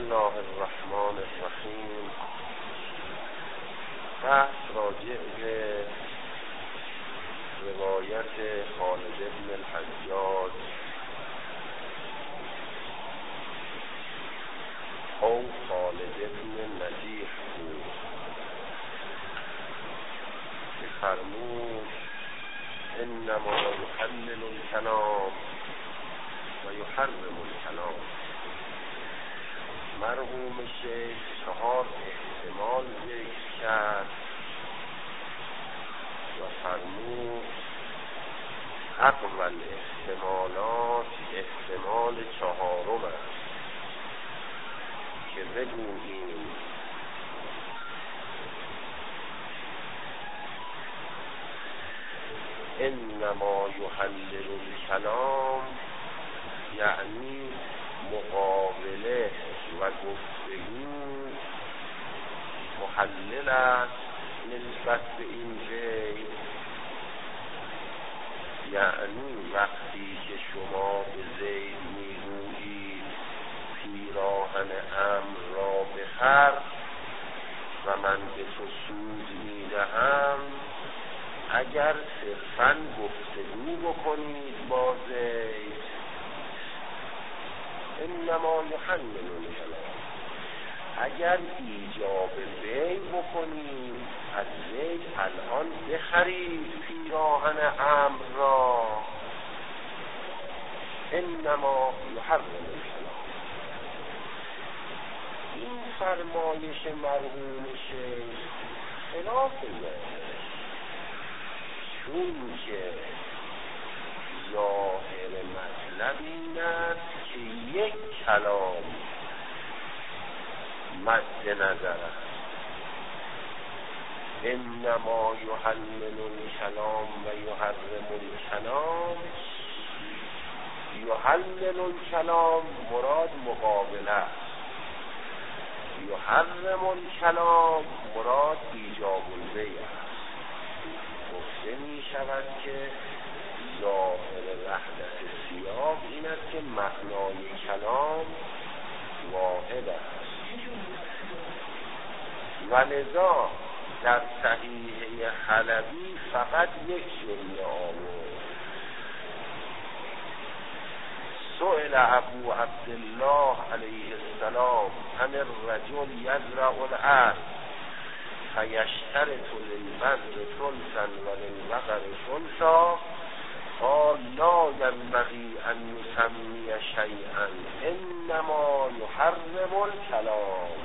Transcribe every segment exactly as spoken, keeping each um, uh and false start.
الله الرحمن الرحیم. بحث راجع به روایت خالد بن الحجاج او خالد بن نجیح بود که فرمود انما یحلل الکلام و یحرم الکلام. مرحوم شیخ چهار احتمال ذکر کرد و فرمود اول احتمالات احتمال چهارم است که بگوییم انما یحلل الکلام یعنی مقابله و گفتگو محلل است نسبت به این زید، یعنی وقتی که شما به زید میگویید پیراهن امر را بخر و من به تو سود میدهم، اگر صرفاً گفتگو بکنید با زید انما یحلل الکلام، اگر ایجاب بیع بکنید از زید الان بخرید پیراهن امر را انما یحرم الکلام. این فرمایش مرحوم شیخ خلاف ظاهر، چون که ظاهر مطلب این است که یک کلام مد نظر است. انما یحلل الکلام و یحرم الکلام، یحلل الکلام مراد مقابله است، یحرم الکلام مراد ایجاب البیع است. گفته می شود که ظاهر وحدت سیاق این است که معنای کلام واحد است و لذا در صحیح حلبی فقط یک جمله آورد. سئل ابو عبدالله علیه السلام عن الرجل یزرع الارض فیشترط للبذر ثلثا وللبقر ثلثا قال لا ينبغي ان يسمي شيئا انما يحرم الكلام.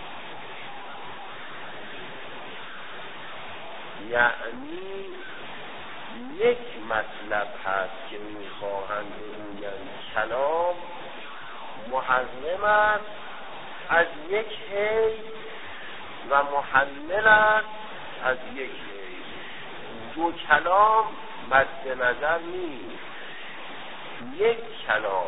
یعنی یک مطلب هست که میخواهند بگویند کلام محرم است از یک حیث و محلل است از یک حیث. دو کلام مد نظر نیست، یک کلام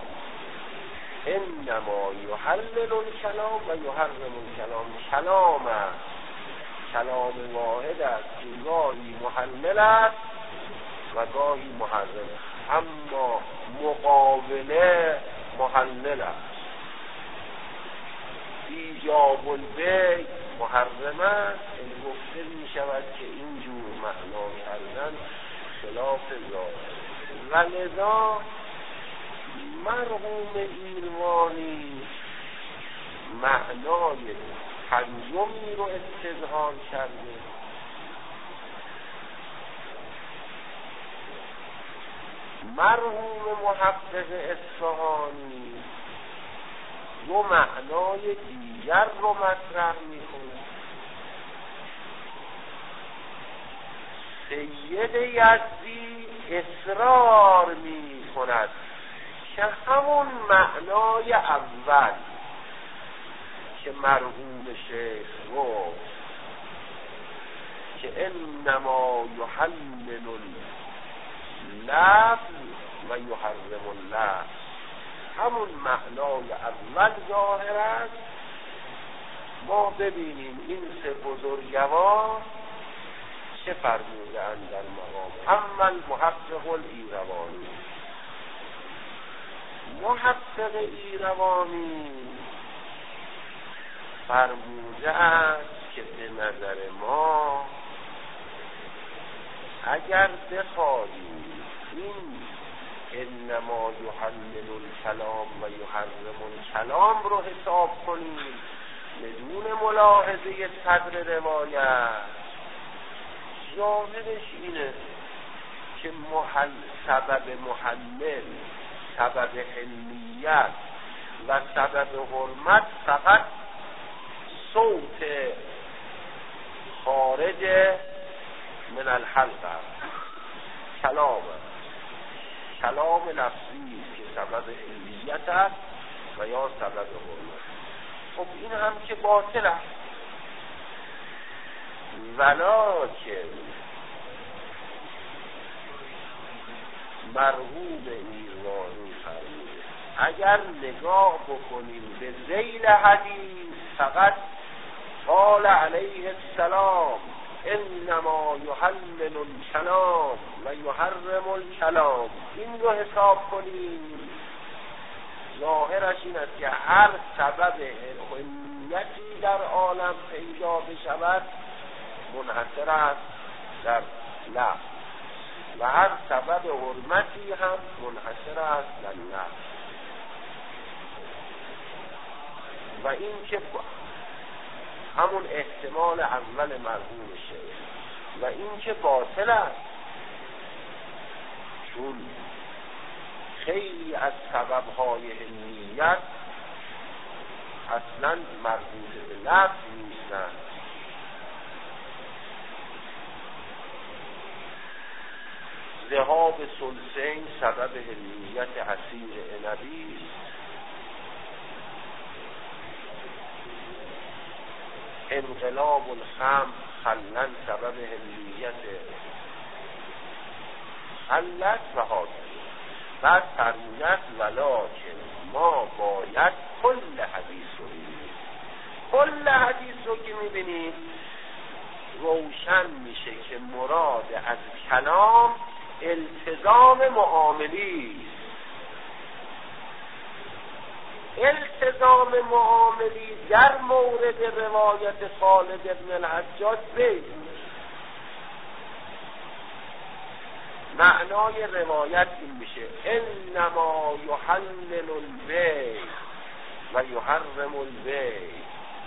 انما یحلل الکلام و یحرم الکلام. کلام است، کلام واحد است که گاهی محلل است و گاهی محرم، اما مقابله محلل است. ایجاب البیع محرم است. این گفته می شود که اینجور معنا کردن خلاف ظاهر و لذا مرحوم ایروانی معنای پنجمی رو استظهار کرده. مرحوم محقق اصفهانی دو معنای دیگر رو مطرح میکنه. سید یزدی اصرار میکند که همون معنای اول که مرحوم شیخ گفت که انما یحلل اللفظ و یحرم اللفظ، همون معنای اول ظاهر است. ما ببینیم این سه بزرگوار چه فرمودند در مقام. اما المحقق الایروانی، محقق ایروانی فرموده است که به نظر ما اگر بخواهیم این انما یحلل الکلام و یحرم الکلام رو حساب کنیم بدون ملاحظه صدر روایت، ظاهرش اینه که محل سبب محلل، سبب حلیت و سبب حرمت فقط صوت خارج من الحلق است، کلام است، کلام لفظی که سبب حلیت است و یا سبب حرمت. خب این هم که باطل است، ولکن مرغوب ایرانی فرموده اگر نگاه بکنیم به ذیل حدیث فقط قال علیه السلام انما یحلل الکلام و یحرم الکلام، این رو حساب کنیم، ظاهرش این است که هر سبب حلیتی در عالم پیدا بشود منحصر است در لفظ و هر سبب حرمتی هم منحصر است در لفظ. و این که همون احتمال اول مرحوم شیخ و این که باطل است، چون خیلی از سببهای حلیت اصلا مربوط به لفظ نیستند. ذهاب ثلثین سبب حلیت عصیر عنبی، انقلاب الخمر خلن سبب حلیت علت و حاضر. بعد فرمودت ولکن ما باید کل حدیث رو ببینیم. کل حدیث رو که میبینیم روشن میشه که مراد از کلام التزام معاملی، التزام معاملی در مورد روایت خالد ابن الحجاج بید. معنای روایت این میشه انما یحلل البیع و یحرم البیع،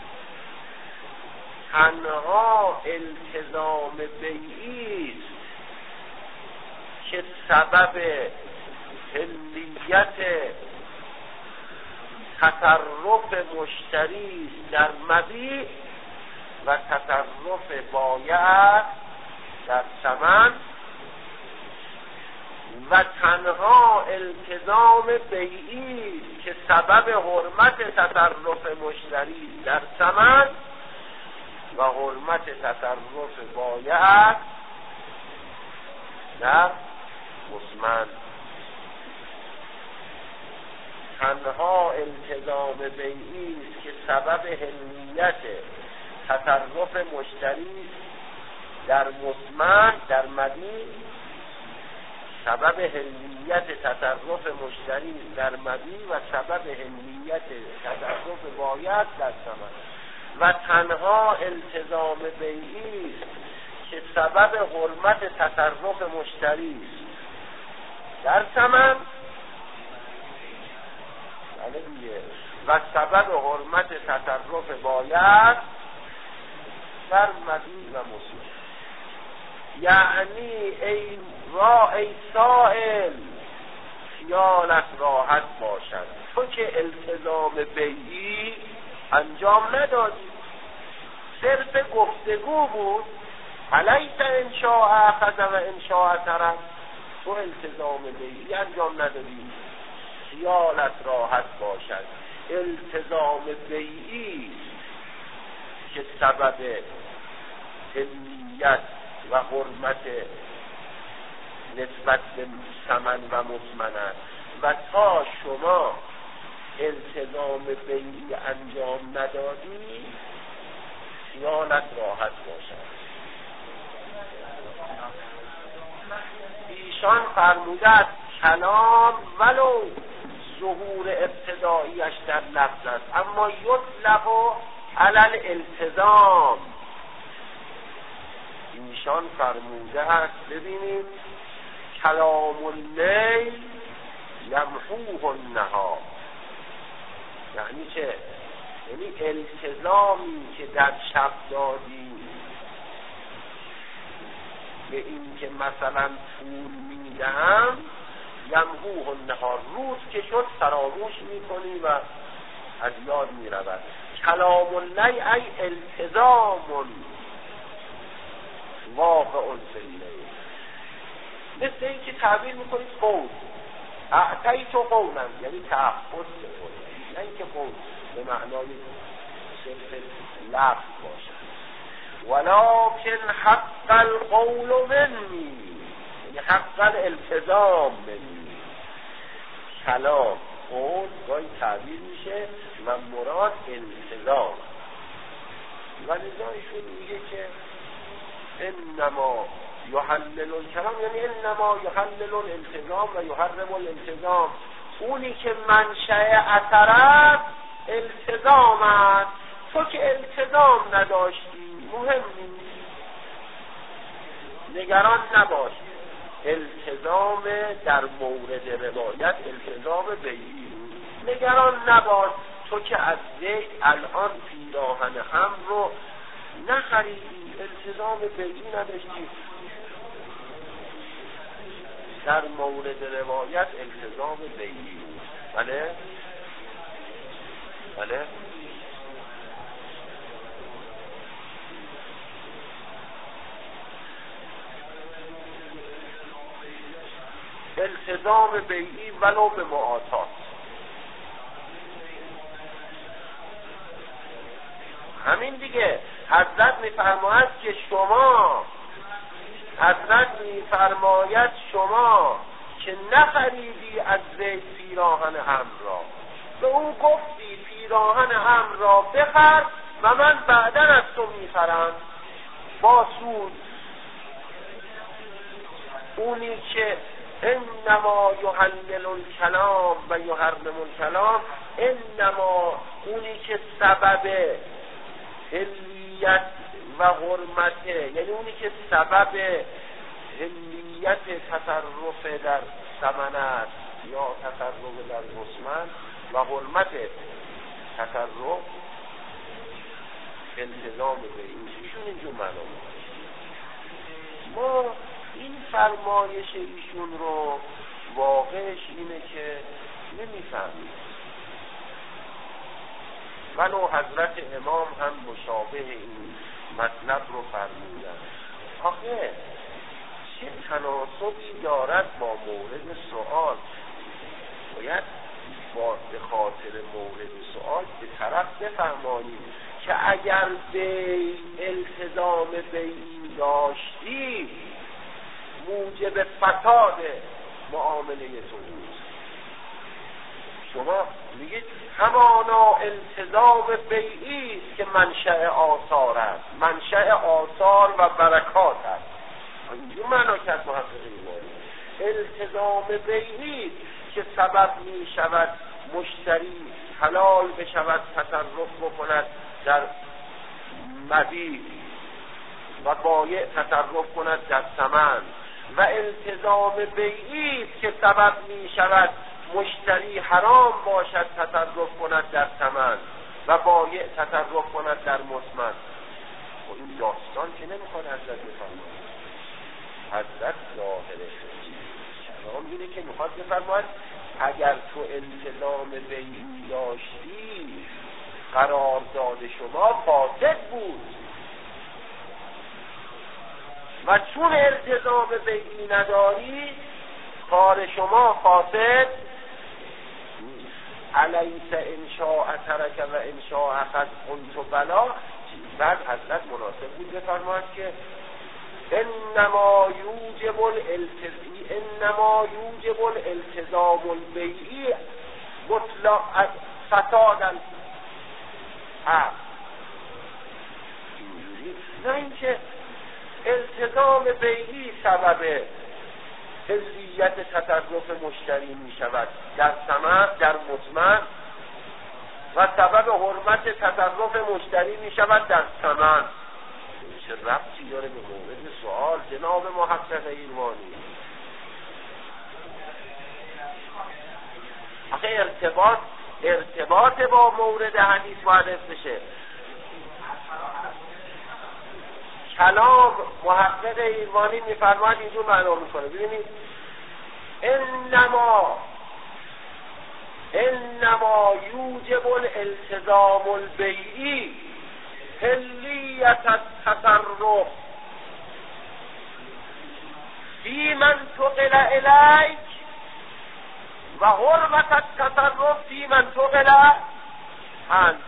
تنها التزام بیعی است که سبب حلیت تصرف مشتری در مبیع و تصرف بایع در ثمن، و تنها التزام بیعی که سبب حرمت تصرف مشتری در ثمن و حرمت تصرف بایع در مسمن. تنها التزام بیعی که سبب حلیت تصرف مشتری در مسمن در مبیع، سبب حلیت تصرف مشتری در مبیع و سبب حلیت تصرف بایع در ثمن، و تنها التزام بیعی که سبب حرمت تصرف مشتری در ثمن و سبب حرمت تصرف بایع در مبیع و مسمن. یعنی ای را ای سائل خیالت راحت باشد، تو که التزام بیعی انجام ندادی، صرف گفتگو بود، علیت انشاء اخذ و انشاء ترک، تو التزام بیعی انجام ندادی، خیالت راحت باشد التزام بیعی که سبب حلیت و حرمت نسبت به ثمن و مسمن است، و تا شما التزام بیعی انجام ندادی خیالت راحت باشد. ایشان فرمودند کلام ولو ظهور ابتداییش در لفظ است، اما یطلق علل التزام. ایشان فرموده است ببینید کلام اللیل یمحوه النهار. یعنی چه؟ یعنی التزامی که در شب دادیم به این که مثلا طول میدهم، یمحوه النهار، روز که شد فراموش میکنی و از یاد میرود. کلام اللیل ای التزام واقع فی اللیل. مثل این که تعبیر میکنید قول اعطیت قولا، یعنی تعهد بکنید، نه اینکه قول به معنای صرف لفظ باشد. ولکن حق القول منی، یعنی حق الالتزام منی. کلام قول گاهی تعبیر میشه و مراد التزام. و لذا ایشون میگه که انما یحلل الکلام، یعنی انما یحلل الالتزام و یحرم الالتزام. اونی که منشأ اثر است التزام است. تو که التزام نداشتی مهم نیست، نگران نباش. التزام در مورد روایت التزام بیعی، نگران نباش. تو که از زید الان پیراهن هم رو نخریدی، التزام بیعی نداشتی. در مورد روایت التزام بیعی. بله بله التزام بیعی ولو به معاطات. همین دیگه. حضرت میفرماید که شما حضرت میفرماید شما که نخریدی از زید پیراهن امر را، به اون گفتی پیراهن امر را بخر و من بعدا از تو میخرم با سود. اونی که انما یحلل الکلام و یحرم الکلام، انما اونی که سبب حلیت و حرمته، یعنی اونی که سبب حلیت تصرف در ثمن است یا تصرف در مسمن و حرمت تصرف التزام به ایشون اینجور معنا. ما این فرمایش ایشون رو واقعش اینه که نمیفهمیم. ولو حضرت امام هم مشابه این مطلب رو فرمودن. آخه چه تناسبی دارد با مورد سوال؟ باید با به خاطر مورد سوال به طرف بفهمانیم که اگر به التزام بیعی داشتی موجب فساد معامله تو بود. شما میگید همانا التزام بیعی است که منشأ آثار است، منشأ آثار و برکات است. اینجور معنا کرد محقق ایمانی. التزام بیعی که سبب می شود مشتری حلال بشود تصرف بکند در مبیع و بایع تصرف کند در ثمن، و التزام بیعی که سبب می شود مشتری حرام باشد تصرف کند در ثمن و بایع تصرف کند در مسمن. و این داستان که نمیخواد حضرت بفرماید. حضرت ظاهر کلام اینه که میخواد بفرماید اگر تو التزام بیعی داشتی قرارداد شما فاسد بود، و چون التزام بیعی نداری کار شما فاسد نیست. علیس انشاء ترک و انشاء اخذ قلت بلا. بعد حضرت مناسب بود بفرماید که انما یوجب الالتزام انما یوجب الالتزام البیعی مطلق فساد العقد. نه اینکه التزام بیعی سبب حلیت تصرف مشتری می شود در ثمن در مطمئن و سبب حرمت تصرف مشتری می شود در ثمن. چه ربطی داره به مورد سوال جناب محقق ایرانی؟ آخه ارتباط ارتباط با مورد حدیث باید بشه. کلام محقق ایرانی میفرماید اینجور معنا میکنه. ببینید انما انما یوجب الالتزام البیعی حلیت التصرف فی من تقل الیک و حرمت التصرف فی من تقل عنک.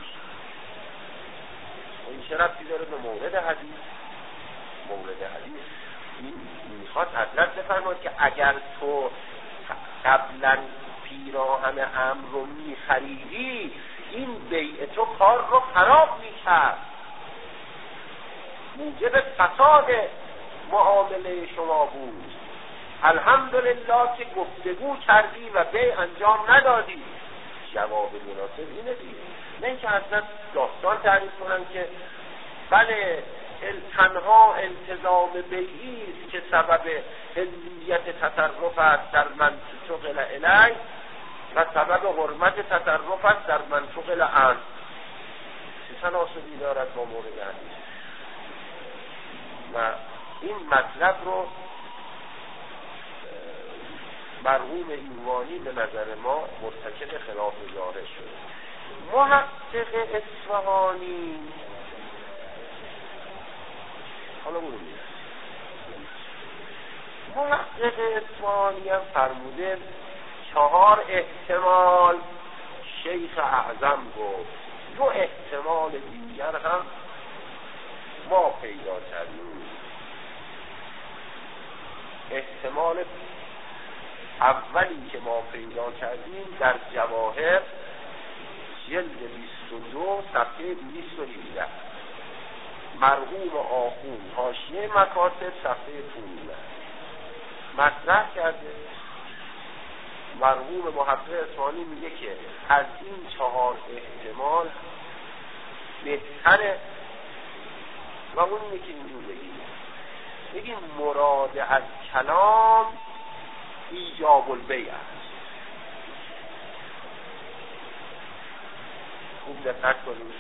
این چه ربطی داره به مورد حدیث؟ مورد حدیث میخواد حضرت بفرماید که اگر تو قبلا پیراهن امر رو میخریدی این بیع تو کار رو خراب میکرد، موجب فساد معامله شما بود. الحمدلله که گفتگو کردی و بیع انجام ندادی. جواب مناسب اینه دیگه، نه اینکه حضرت داستان تعریف کنن که بله تنها التزام بیعی است که سبب حلیت تصرف است در منطق الی و سبب حرمت تصرف است در منطق الان. چه تناسبی دارد با مورد حدیث؟ و این مطلب رو مرحوم ایوانی به نظر ما مرتکب خلاف ظاهر شد. محقق اصفهانی حالا اونو میرد محقق اصفهانی هم فرموده چهار احتمال شیخ اعظم گفت، دو احتمال دیگر هم ما پیدا کردیم. احتمال اولی که ما پیدا کردیم در جواهر جلد بیست و دو صفحه دویست و هجده، مرحوم آخون حاشیه مکاتب صفحه پانزده مطرح کرده. مرحوم محقق اصفهانی میگه که از این چهار احتمال بهتره و اون اینه که اینجور بگیم بگیم مراد از کلام ایجاب البیع است. خوب دقت کنید،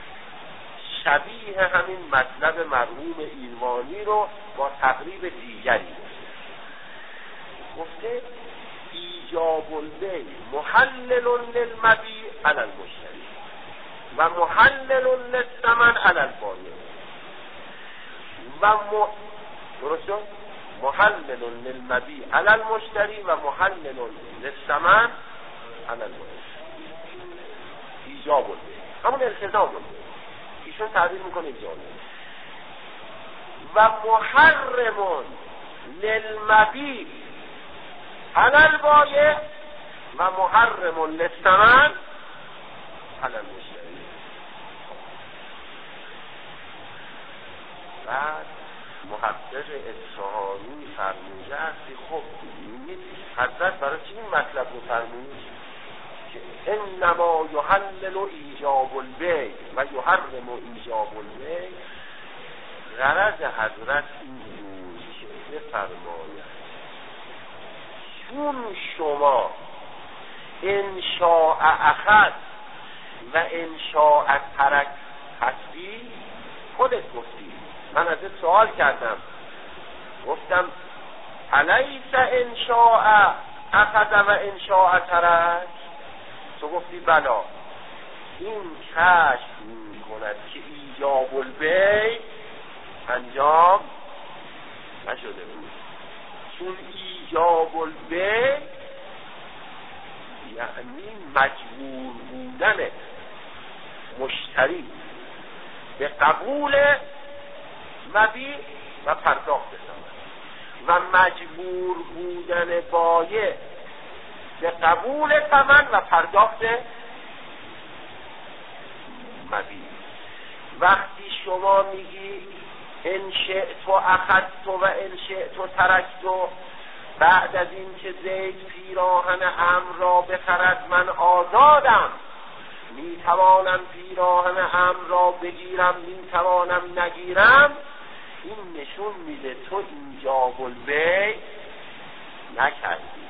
شبیه همین مطلب مرحوم ایرانی رو با تقریب دیگری گفته ایجاب البیع محلل للمبیع علی المشتری و محلل للثمن علی البایع و م... درسته؟ محلل للمبیع علی المشتری و محلل للثمن علی البایع. ایجاب البیع همون التزام البیع ایشون تعبیر میکنه ایجاب و محرم للمبیع علی البایع و محرم للثمن علی المشتری. بعد محقق اصفهانی فرموده است خب میگید حضرت برای چی این مطلب رو فرمود که انما یحلل ایجاب البیع و یحرم ایجاب البیع؟ غرض حضرت این بود که بفرماید چون شما انشاء اخذ و انشاء ترک هستی، خودت گفتی، من ازت سوال کردم گفتم الیس انشاء اخذ و انشاء ترک؟ تو گفتی بلا. این کشف می کند که ایجاب البیع انجام نشده بود، چون ایجاب البیع یعنی مجبور بودن مشتری به قبول مبیع و پرداخت ثمن و مجبور بودن بایع به قبول ثمن و پرداخت مبیع. وقتی شما میگی ان شئت اخذت و ان شئت ترکت، بعد از این که زید پیراهن امر را بخرد من آزادم، می توانم پیراهن امر را بگیرم می توانم نگیرم، این نشون میده تو ایجاب البیع نکردی.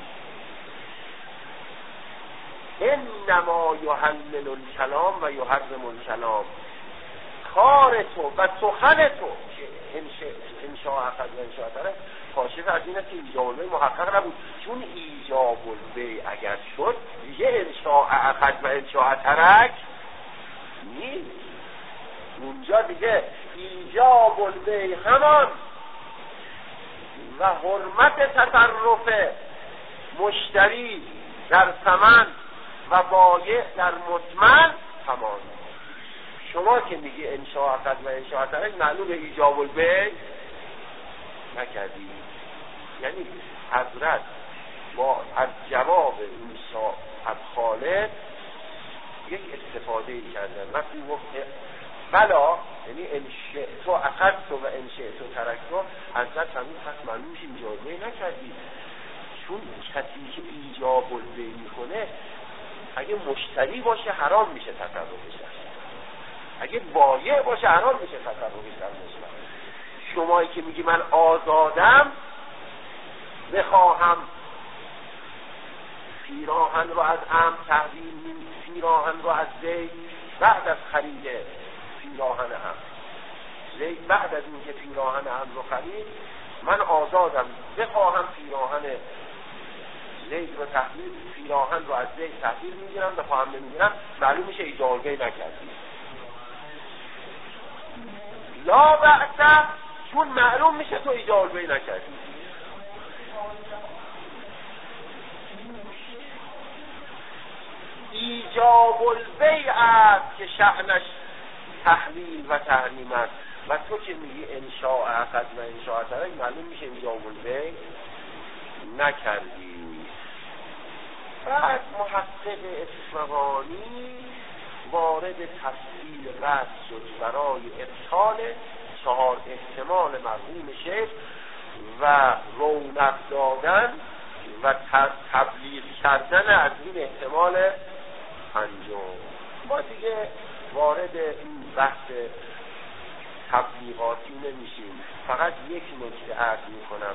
انما یحلل الکلام و یحرم الکلام، کار تو و سخن تو که انشاء اخذ و انشاء ترک کاشف از این است که ایجاب البیع محقق نبود، چون ایجاب البیع اگر شد دیگه انشاء اخذ و انشاء ترک نیست. اونجا دیگه ایجاب البیع همان و حرمت تصرف مشتری در ثمن و بایع در مثمن تمام. شما که میگی انشاء اخذ و انشاء ترک معلوم ایجاب البیع نکردی. یعنی حضرت با از جواب این صاحب خالد یک استفاده ای کردن. وقتی گفت بلا یعنی انشاء تو اخذ تو و انشاء تو ترک تو، حضرت همین پس معلومش ایجاب البیع نکردی، چون کسی که ایجاب البیع میکنه اگه مشتری باشه حرام میشه تصرفش، اگه بایع باشه حرام میشه تصرفش در مشتری. شمایی که میگی من آزادم بخواهم پیراهن رو از ام تحویل پیراهن رو از زید بعد از خرید پیراهن ام زید بعد از اینکه پیراهن ام رو خرید من آزادم بخواهم پیراهن زید رو تحویل پیراهن رو از زید تحویل میگیرم بخواهم نمیگیرم، معلوم میشه ایجاب البیع نکردی. لا بأس، چون معلوم میشه تو ایجاب البیع نکردی. ایجاب البیع است که شأنش تحلیل و تحریم است و تو که میگی انشاء اخذ و انشاء ترک معلوم میشه ایجاب البیع نکردی. بعد محقق اصفهانی وارد تفصیل بحث شد برای ابطال چهار احتمال مرحوم شیخ و رونق دادن و تبلیغ کردن از این احتمال پنجم. ما دیگه وارد این بحث تبلیغاتی نمیشیم، فقط یک نکته عرض میکنم.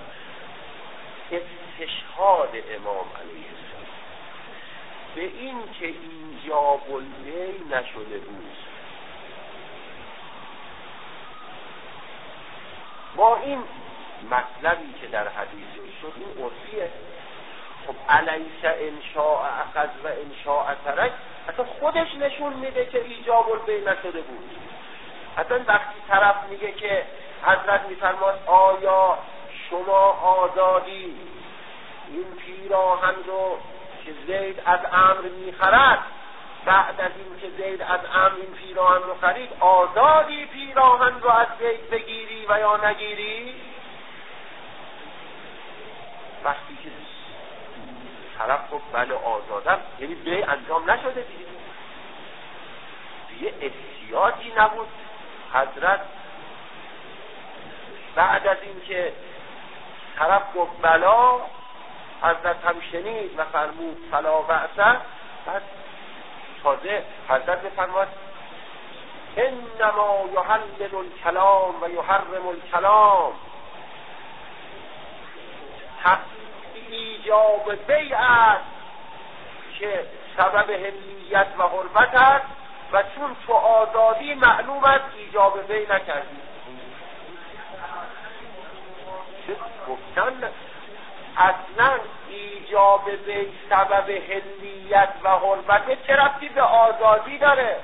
استشهاد امام علیه السلام به این که ایجاب البیع نشده بود با این مطلبی که در حدیث شد این عرفیه. خب الیس انشاء اخذ و انشاء ترک اصلا خودش نشون میده که ایجاب البیع نشده بود. اصلا وقتی طرف میگه که حضرت میفرماد آیا شما آزادی این پیراهن رو که زید از امر میخرد بعد از این که زید از امر این پیراهن رو خرید آزادی پیراهن رو از زید بگیری و یا نگیری؟ وقتی که طرف گفت بله آزادم یعنی بیع انجام نشده دیگه، دیگه احتیاجی نبود. حضرت بعد از این که طرف گفت بلا حضرت هم شنید و فرمود فلا بأس، بعد تازه حضرت بفرماد انما یحلل الکلام و یحرم الکلام، ایجاب بیع است که سبب حلیت و حرمت است و چون تو آزادی معلوم است ایجاب بیع نکردی. گفتن اصلا ایجاب بیع سبب حلیت و حرمت چه ربطی به آزادی داره؟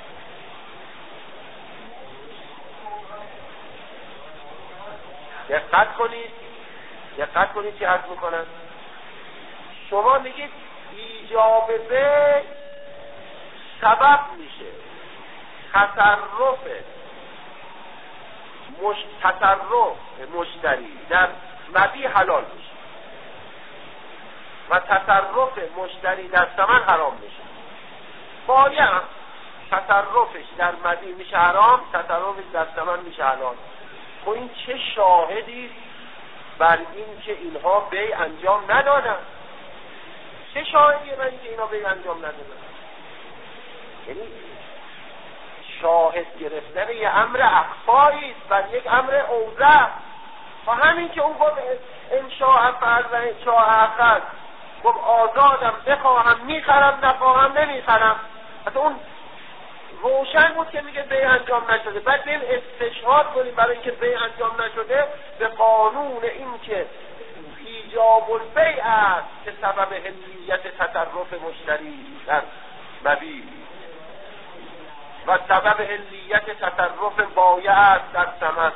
دقت کنید دقت کنید چی عرض میکنن. شما میگید ایجاب بیع سبب میشه تصرف مش... تصرف مشتری در مبیع حلال میشه و تصرف مشتری در ثمن حرام میشه. باید تصرفش در مبیع میشه حرام، تصرفش در ثمن میشه حلال. خب این چه شاهدی بر این که اینها بیع انجام ندادن؟ چه شاهدی بر این که اینها بیع انجام ندادن؟ یعنی شاهد گرفتن یه امر اخفایی است بر یک امر اوضح. و همین که اون گفت انشاء فرض و انشاء اخذ، گفت آزادم بخواهم میخرم نخواهم نمیخرم، حتی اون روشن بود که میگه بیع انجام نشده. بعد بیم استشهاد کنیم برای اینکه بیع انجام نشده به قانون این که ایجاب البیع است که سبب حلیت تصرف مشتری در مبیع و سبب حلیت تصرف بایع است در ثمن.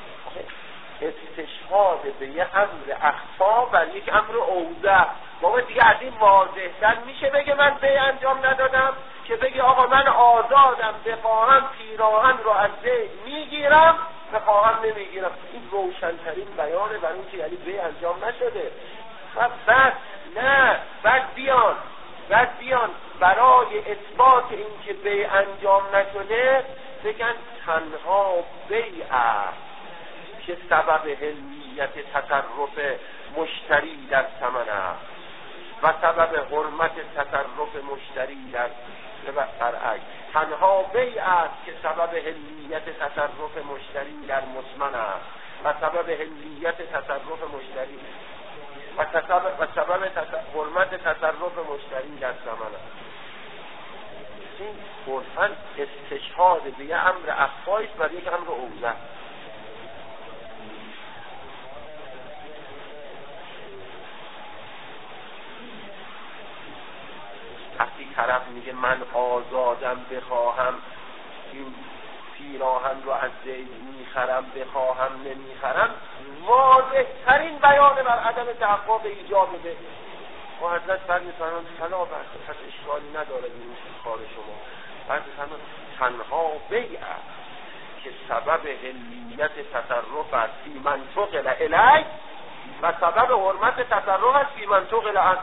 استشهاد به یه امر اخفا بر یک امر اوضح. بابا دیگه از این واضح‌تر میشه بگه من بیع انجام ندادم که بگه آقا من آزادم بخواهم پیراهن رو از زید میگیرم بخواهم نمیگیرم. این روشن‌ترین بیانه برای اینکه یعنی بیع انجام نشده. و بعد نه بعد بیان بعد بیان برای اثبات اینکه بیع انجام نشده بگن تنها بیع که سبب حلیت تصرف مشتری در ثمن است و سبب حرمت تصرف مشتری در برعکس. تنها بیع است که سبب حلیت تصرف مشتری در مثمن است و سبب حلیت تصرف مشتری و سبب و سبب حرمت تصرف مشتری در ثمن است. این قرآن استشهاد به یه امر اخفایی است بر یک امر اوضح. وقتی طرف میگه من آزادم بخواهم این پیراهن رو از زید میخرم بخواهم نمیخرم، واضح ترین بیانه بر عدم تحقق ایجاب میده. و حضرت فرد میفرمان فلا بحث، پس اشکالی نداره این کار شما. فرد میفرمان تنها بیع که سبب حلیت تصرف است فی منطق الیک و سبب حرمت تصرف است فی منطق الیک.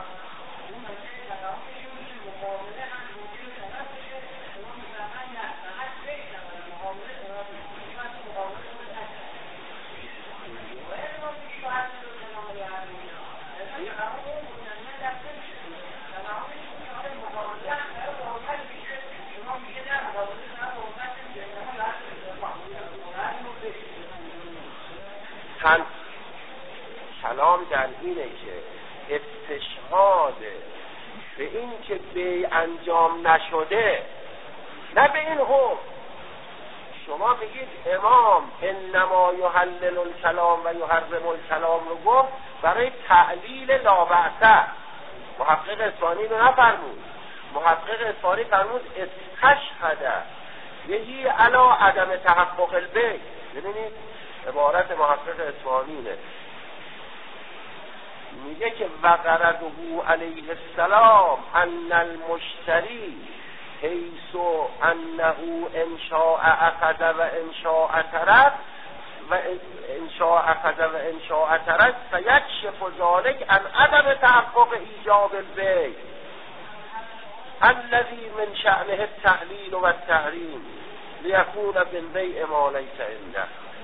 تن کلام در اینه که استشهاد به این که بیع انجام نشده، نه به این حکم. شما میگید امام انما یحلل الکلام و یحرم الکلام رو گفت برای تعلیل لا بأس. محقق اصفهانی رو نفرمود. محقق اصفهانی فرمود استشهد یهی علا عدم تحقق البیع. ببینید عبارت محقق اصفهانیه، میگه که وقرده علیه السلام ان المشتری حیث انه انشاء اخذ و انشاء ترک و انشاء اخذ و انشاء ترک فیکشف ذلک عن عدم تحقق ایجاب البیع الذی من شأنه التحلیل و التحریم لیکون بالبیع ما لیس عنده.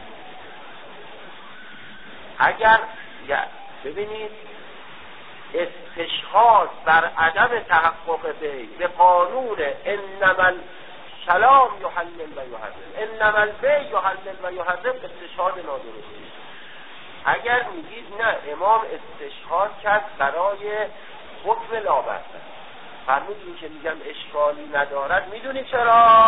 اگر ببینید استشهاد بر عدم تحقق بیع به قانون انما الکلام یحلل و یحرم، انما البیع یحلل و یحرم، استشهاد نادرستی. اگر میگید نه امام استشهاد کرد برای حکم لا بأس، فرمودین که میگم اشکالی ندارد. میدونی چرا؟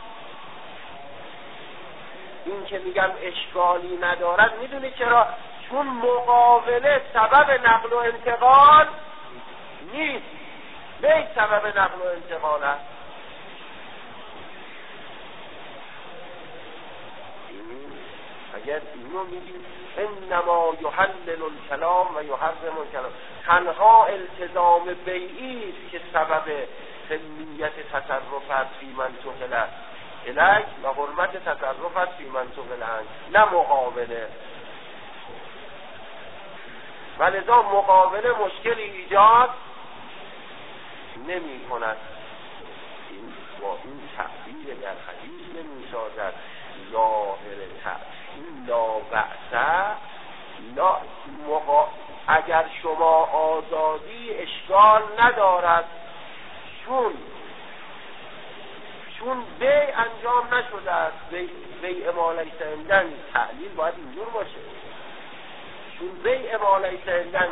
این که میگم اشکالی ندارد میدونی چرا؟ چون مقابله سبب نقل و انتقال نیست، بیع سبب نقل و انتقال است. اگر اینو میگیم انما یحلل الکلام و یحرم الکلام، تنها التزام بیعی است که سبب حلیت تصرف است فی منطق الیک و حرمت تصرف است فی منطق الیک، نه مقابله. ولذا مقابله مشکلی ایجاد نمی کند. این با این تعبیر در حدیث نمی سازد ظاهر تعبیر لا بأس. لا مقا... اگر شما آزادی اشکال ندارد، چون چون بیع انجام نشده است، بیع ما لیس عندنا، تعلیل باید اینجور باشه. چون بیع ما لیس عندنا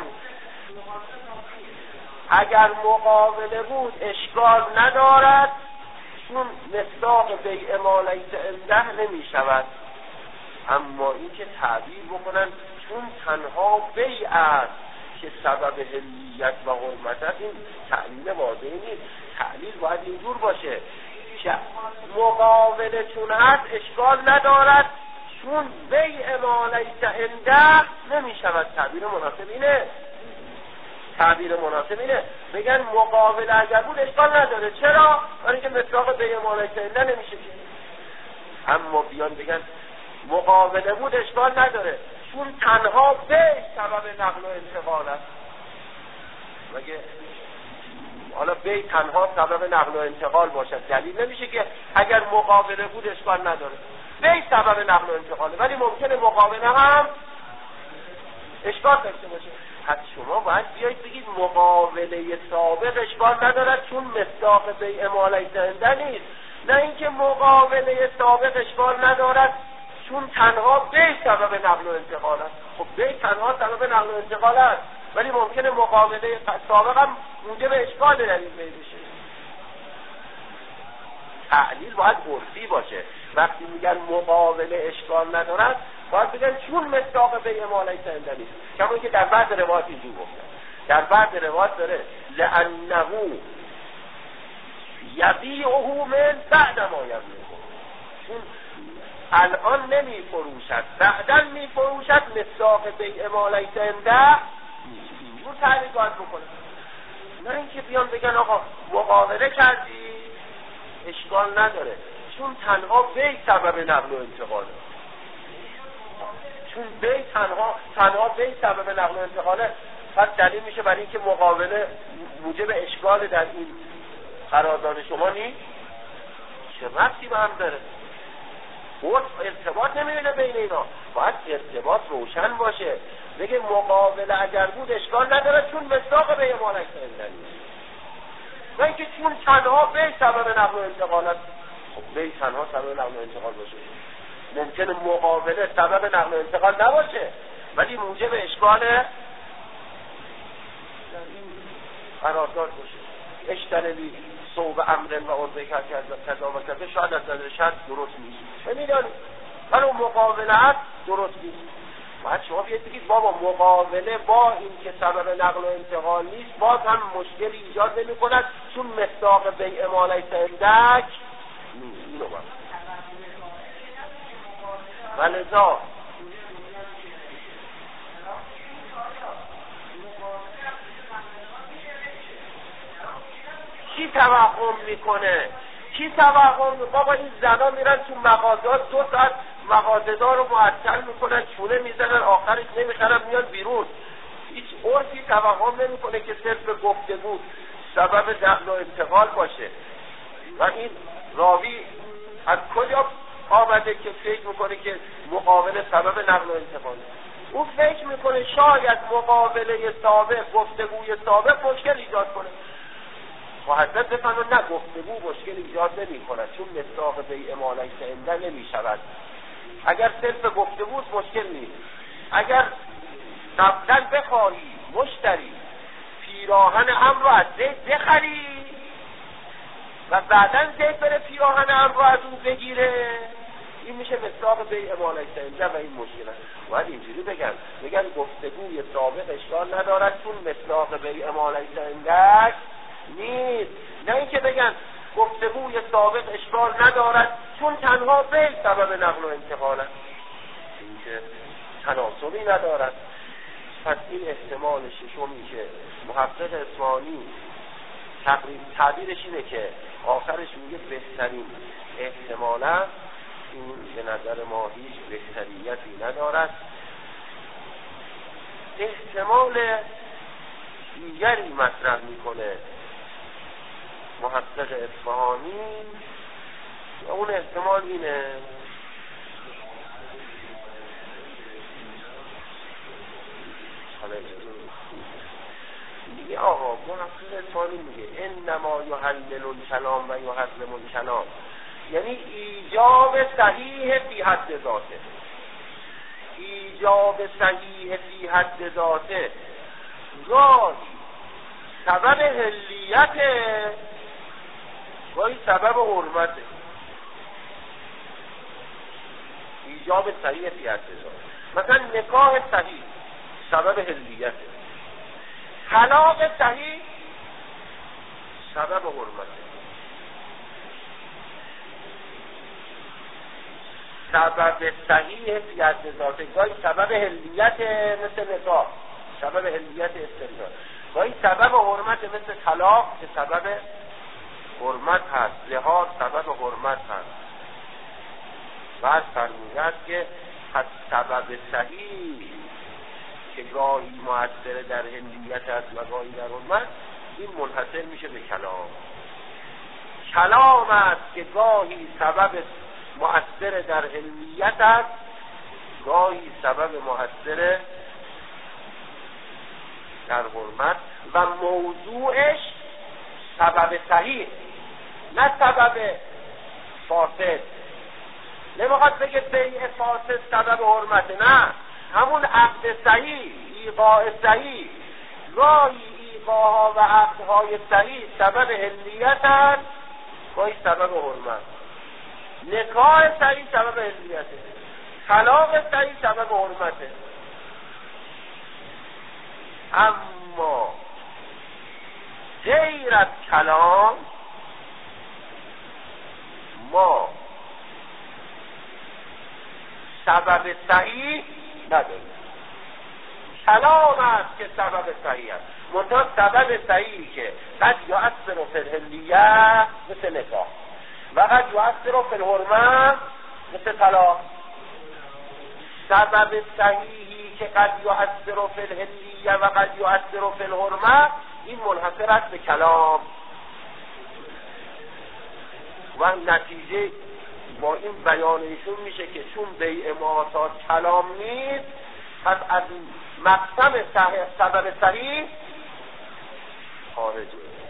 اگر مقابله بود اشکال ندارد، چون مصداق بیع ما لیس عنده نمی شود. اما این که تعبیر بکنن چون تنها بیع است که سبب حلیت و حرمت است، این تعلیل واضحی نیست. تعلیل باید اینجور باشه که مقابله چون هست اشکال ندارد، چون بیع ما لیس عنده نمی شود. تعبیر مناسب اینه. تعبیر مناسب اینه بگن مقابله اگر بود اشکال نداره. چرا؟ برای اینکه مصداق بیع ما لیس عنده نمیشه. اما بیان بگن مقابله بود اشکال نداره، چون تنها به سبب نقل و انتقال است. مگه حالا بی تنها سبب نقل و انتقال باشد دلیل نمیشه که اگر مقابله بود اشکال نداره. بی سبب نقل و انتقاله، ولی ممکنه مقابله هم اشکال داشته باشه. پس شما باید بیایید بگید مقابله سابق اشکال ندارد چون مصداق بیع ما لیس عنده نیست، نه اینکه مقابله سابق اشکال ندارد چون تنها به سبب نقل و انتقال است. خب به تنها سبب نقل و انتقال است، ولی ممکنه مقابله سابق هم موجب اشکال در این بیع بشه. تعلیل باید عرفی باشه. وقتی میگن مقابله اشکال ندارد باید بگن چون مصداق بیع ما لیس عنده نیست. کما اینکه در بعض روایات اینجور گفتن، در بعض روایات داره لأنه یبیعه من بعد ما یبیعه، چون الان نمی فروشد بعداً می فروشد، مصداق بیع ما لیس عنده اینجور تعلیل باید بکنه. نه اینکه بیان بگن آقا مقابله کردی اشکال نداره چون تنها بیع سبب نقل و انتقاله. چون بیع تنها تنها بیع سبب نقل و انتقاله، پس دلیل میشه برای اینکه مقابله موجب اشکال در این قرارداد شما نیست. چه ربطی به هم داره؟ ارتباط نمیبینه بین اینا. باید ارتباط روشن باشه. بگه مقابله اگر بود اشکال نداره چون مصداق بیع ما لیس عنده نیست، نه اینکه چون تنها بیع سبب نقل و انتقال است. خب بیع تنها سبب نقل و انتقال باشه، ممکنه مقابله سبب نقل و انتقال نباشه ولی موجب اشکال در این قرارداد باشه. اشتری صوب امر و عرضه کرد کذا و کذا، شاید از نظر شرط درست نیست، نمیدانید ولی اون مقابله هست درست نیست. باید شما بیاید بگید بابا مقابله با این که سبب نقل و انتقال نیست باز هم مشکلی ایجاد نمی کند چون مصداق بیع ما لیس عنده نیست. اینو باید ولذا کی توهم میکنه؟ کی توهم میکنه؟ بابا این زنا میرن تو مغازات دو ساعت مغازه‌دار رو معطل میکنن، چونه میزنن، آخرش نمیخرن میان بیرون. هیچ عرفی توهم نمیکنه که صرف گفتگو سبب نقل و انتقال باشه. و این راوی از کجا آمده که فکر میکنه که مقابله سبب نقل و انتقال؟ اون فکر میکنه شاید مقابله سابق، گفتگوی سابق مشکل ایجاد کنه. و حضرت بفرمون نه، گفتگو مشکل ایجاد نمی کند چون مصداق بیع ما لیس عنده نمی شود. اگر صرف گفتگو مشکل نیست. اگر قبلا بخواهی مشتری پیراهن ام رو از زید بخری و بعدا زید بره پیراهن ام رو از اون بگیره، این میشه مصداق بیع ما لیس عنده و این مشکل است. باید اینجوری بگن بگن گفتگوی سابق اشکال ندارد چون مصداق بیع ما لیس عنده نیست، نه اینکه بگن گفتگوی سابق اشکال ندارد چون تنها بیع سبب نقل و انتقال است. این که تناسبی ندارد. پس این احتمال ششمی که محقق اصفهانی تقریب تعبیرش اینه که آخرش میگه بهترین احتمال است، این به نظر ما هیچ بهتریتی ندارد. احتمال دیگری مطرح میکنه محقق اصفهانی، اون احتمال اینه میگه آقا محقق اصفهانی میگه انما یحلل الکلام و یحرم الکلام، یعنی ایجاب صحیح فی حد ذاته. ایجاب صحیح فی حد ذاته گاهی سبب حلیت، گاهی سبب حرمته. ایجاب صحیح فی حد ذاته، مثلا نکاح صحیح سبب حلیته، طلاق صحیح سبب حرمته. سبب صحیح فی حد ذاته گاهی سبب حلیت مثل نکاح، سبب حلیت استمرار، گاهی سبب حرمت مثل طلاق که سبب حرمت هست، لحاظ سبب حرمت هست. بعد فرمودند که پس سبب صحیح که گاهی مؤثر در حلیت است و گاهی در حرمت، این منحصر میشه به کلام. کلام است که گاهی سبب مؤثر در حلیت است، گاهی سبب مؤثر در حرمت و موضوعش سبب صحیح نه سبب فاسد. نمیخواد بگه بیع فاسد سبب حرمت، نه، همون عقد صحیح، ایقاع صحیح، گاهی ایقاعها و عقدهای صحیح سبب حلیت است، گاهی سبب حرمت. نکاح صحیح سبب حلیته، طلاق صحیح سبب حرمته. اما غیر از کلام ما سبب صحیح نداریم. کلام است که سبب صحیح است، منتها سبب صحیحی که قد یؤثر فی الحلیه مثل نکاح و قد یؤثر فی الحرمه مثل طلاق. سبب صحیحی که قد یؤثر فی الحلیه و قد یؤثر فی الحرمه این منحصر است به کلام و نتیجه با این بیان ایشون میشه که چون بیع معاصات کلام نیست، پس از مقسم سبب صحیح خارجه.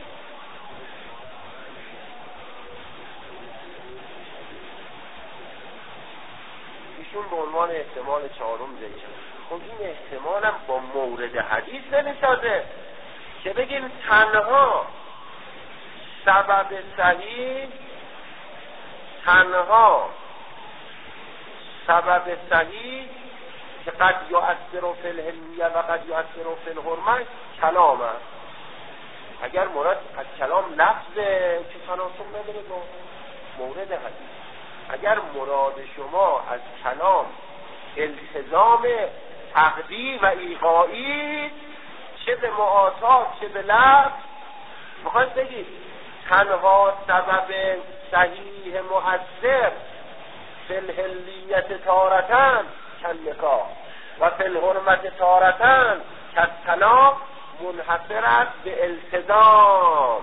ایشون به عنوان احتمال چهارم ذکر. خب این احتمال هم با مورد حدیث نمیسازه که بگیم تنها سبب صحیح تنها سبب صحیح که قد یؤثر فی الحلیه و قد یؤثر فی الحرمه کلام است. اگر مراد از کلام لفظه که تناسب نداره با مورد حدیث. اگر مراد شما از کلام التزام عقدی و ایقاعی چه به معاصات چه به لفظ، میخواید بگید تنها سبب صحیح مؤثر فی الحلیت تارتن کالنکاح و فی الحرمت تارتن کالطلاق منحصر است به التزام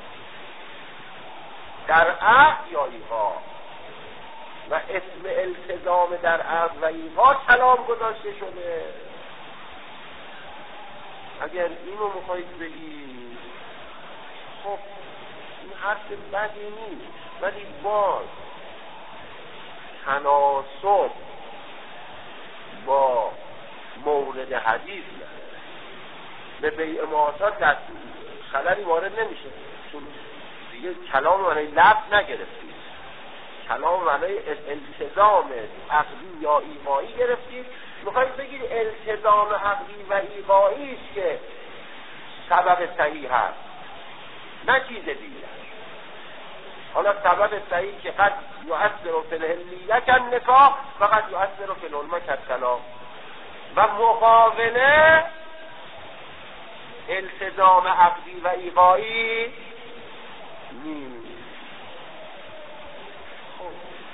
در عقد یا ایقاع و اسم التزام در عقد و ایقاع کلام گذاشته شده. اگر اینو میخواید بگید خب این حرف بدی نیست، ولی باز تناسب با مورد حدیث نداره. به بیع معاصات دست خللی وارد نمیشه، چون دیگه کلام معنی لفظ نگرفتید، کلام معنی التزام عقلی یا ایقاعی گرفتید. میخواید بگید التزام عقلی و ایقاعی است که سبب صحیح هست، نه چیز دیگه. حالا سبب صحیح که قد یؤثر فی الحلیه کالنکاح و قد یؤثر فی الحرمه کالطلاق و مقابله التزام عقدی و ایقاعی نیست. خب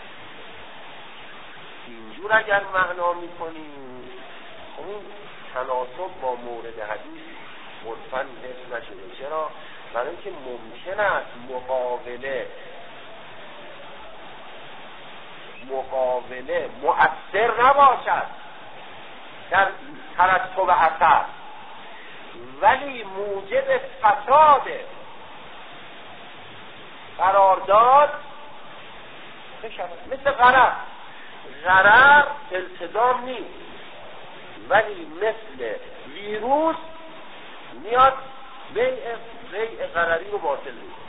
اینجور اگر معنا میکنیم خب این تناسب با مورد حدیث مطمئن حس نشده. چرا؟ برای اینکه ممکن است مقابله مقابله مؤثر نباشد در ترتب اثر، ولی موجب فساد قرارداد بشود. مثل غرر، غرر التزام نیست ولی مثل ویروس میاد بیع بیع غرری رو باطل میکنه.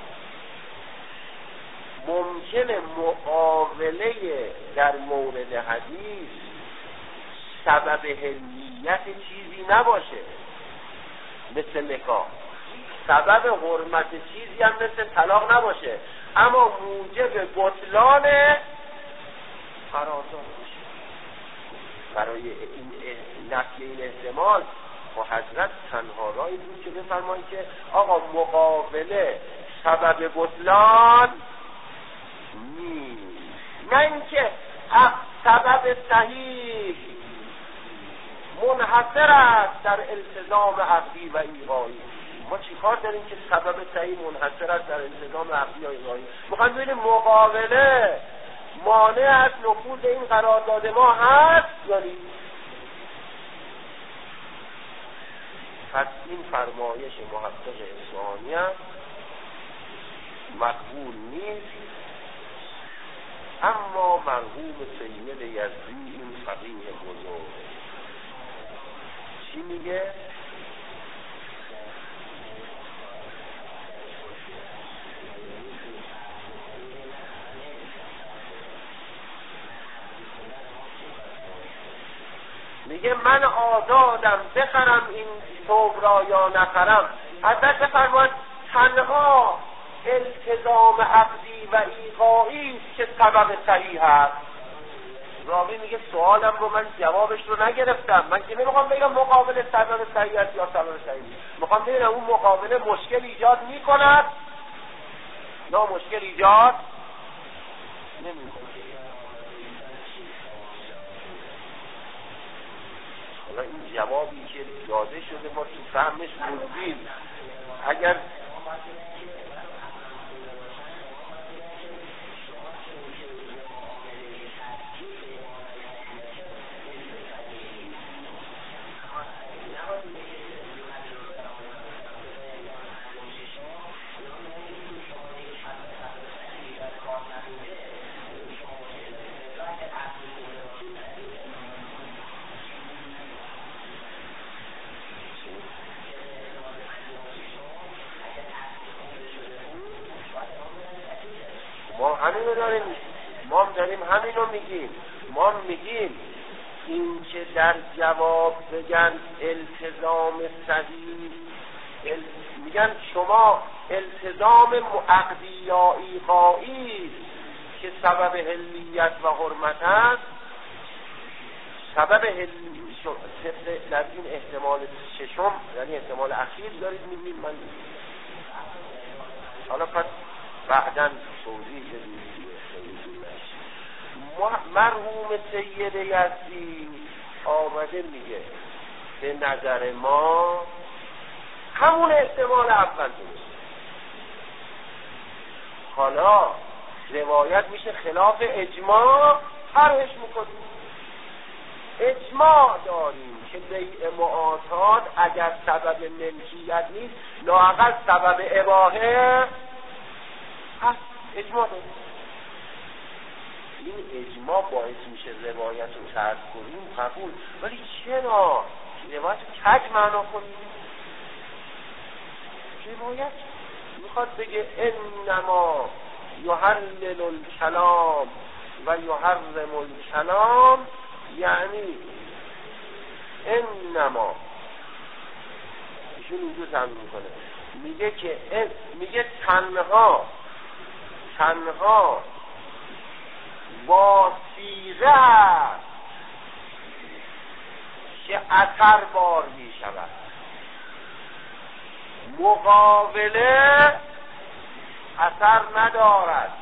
ممکنه مقابله در مورد حدیث سبب حلیت چیزی نباشه مثل نکاح، سبب حرمت چیزی هم مثل طلاق نباشه، اما موجب بطلان قرارداد باشه. برای این نفی این احتمال و حضرت تنها راهی بود که بفرمایید که آقا مقابله سبب بطلان نیست، نه اینکه سبب صحیح منحصر است در التزام عقدی و ایقاعی. ما چی کار داریم که سبب صحیح منحصر است در التزام عقدی و ایقاعی؟ میخوایم ببینیم مقابله مانع از نفوذ این قرارداد ما هست یا نیست. پس این فرمایش محقق اصفهانی هم مقبول نیست. اما مرحوم سید یزدی این فقیه بزرگ چی میگه؟ میگه من آزادم بخرم این ثوب را یا نخرم. حضرت بفرماید تنها التزام عقدی و ایقاعی است که سبب صحیح است. راوی میگه سوالم رو من جوابش رو نگرفتم، من که نمیخوام بگم مقابله سبب صحیح است یا سبب صحیح نیست، میخوام ببینم اون مقابله مشکل ایجاد میکند یا مشکل ایجاد نمیکنه. حالا این جوابی که داده شده ما تو فهمش موندیم. اگر همینو داریم، ما داریم همینو میگیم. ما میگیم این که در جواب بگن التزام صحیح، ال... میگن شما التزام عقدی یا ایقاعی که سبب حلیت و حرمت است، سبب حلیت در این احتمال ششم یعنی احتمال اخیر دارید میگیم. من حالا پس بعداً توضیح بدید. مرحوم سید یزدی آمده میگه به نظر ما همون احتمال اول درست. حالا روایت میشه خلاف اجماع، طرحش میکنیم. اجماع داریم که بیع معاطات اگر سبب ملکیت نیست لااقل سبب اباحه هست. اجماع داریم. این اجماع باعث میشه روایت رو ترک کنیم قبول، ولی چرا روایت رو کج معنا کنیم؟ روایت میخواد بگه انما یحلل الکلام و یحرم الکلام، یعنی انما ایشون اینجور تعبیر میکنه، میگه که میگه تنها تنها با صیغه است که اثر بار می شود، مقابله اثر ندارد.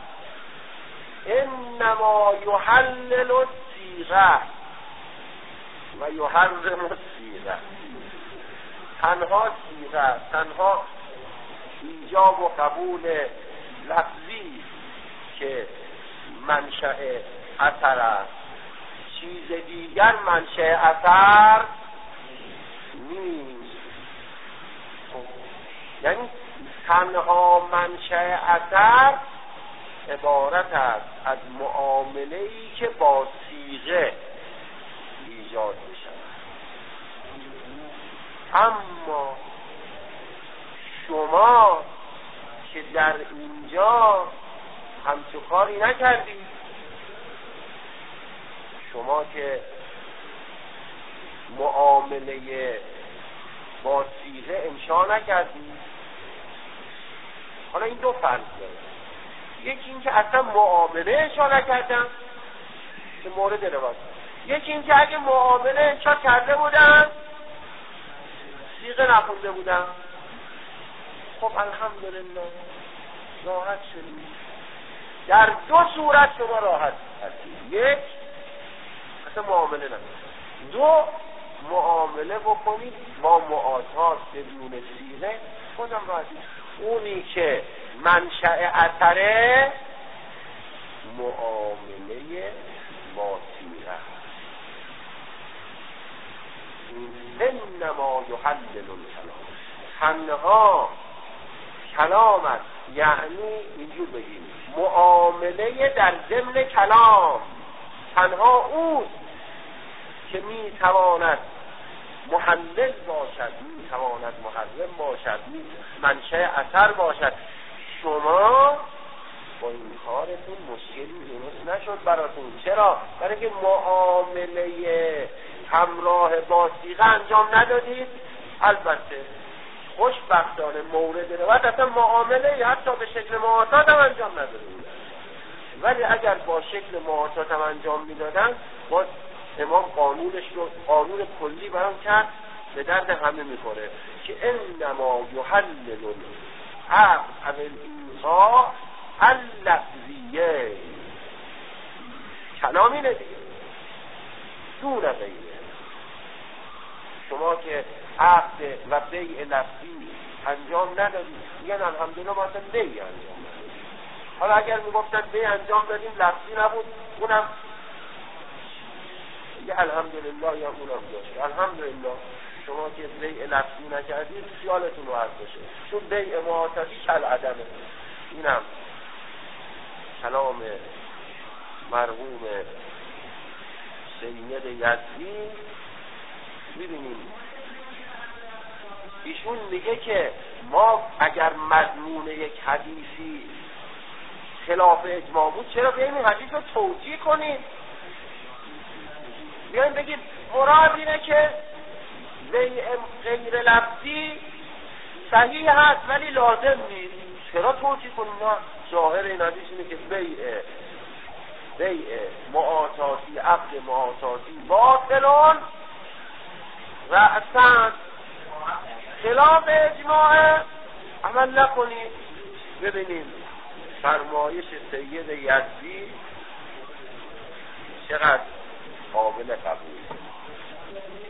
انما یحلل الصیغه و یحرم الصیغه، تنها صیغه، تنها ایجاب و قبول لفظی که منشأ اثر است، چیز دیگر منشأ اثر نیست. یعنی تنها منشأ اثر عبارت است از معامله‌ای که با صیغه ایجاد می‌شود. اما شما که در اینجا همچو کاری نکردید، شما که معامله با صیغه انشا نکردید. حالا این دو فرض داره، یکی این که اصلا معامله انشا نکردم که مورد روایت، یکی این که اگه معامله انشا کرده بودم صیغه نخونده بودم، خب الحمدلله راحت شدیم. در دو صورت شما راحت هستید، یک اصلا معامله نکنید، دو معامله بکنید با معاطات بدون صیغه، خودم راحتید. اونی که منشأ اثره معامله با صیغه، انما یحلل الکلام، تنها کلام است، یعنی اینجور بگیم معامله در ضمن کلام تنها اوست که میتواند محلل باشد، میتواند محرم باشد، منشأ اثر باشد. شما با این کارتون مشکلی درست نشد براتون. چرا؟ برای که معامله همراه با صیغه انجام ندادید. البته خوشبختانه مورد روایت اصلا معامله حتی به شکل معاطات هم انجام ندادید، ولی اگر با شکل معاطات هم انجام میدادن باز امام قانونش رو قانون کلی برام کرد، به درد همه میخوره که انما یحلل العقد الانصاع اللفظیه، کلام اینه دیگه، دون غیره. شما که عقد و بیع لفظی انجام ندادید، میگن الحمدلله ما اصلا بیع انجام ندادیم. حالا اگر میگفتن بیع انجام دادیم لفظی نبود، اونم یه الحمدلله یا اونم داشت. الحمدلله شما که بیع لفظی نکردید خیالتون راحت باشه، چون بیع معاطفی کل عدمه. اینم کلام مرحوم سید یزدی. می‌بینیم ایشون میگه که ما اگر مضمون یک حدیثی خلاف اجماع بود، چرا بیاییم این حدیث رو توجیه کنیم؟ بیاییم بگید مراد اینه که بیع غیر لفظی صحیح هست ولی لازم نیست، چرا توجیه کنیم؟ نه، ظاهر این حدیث اینه که بیع بیع معاطاتی، عقد معاطاتی باطلون و اصلا خلاف اجماع، عمل نکنید. ببینیم فرمایش سید یزدی چقدر قابل قبول.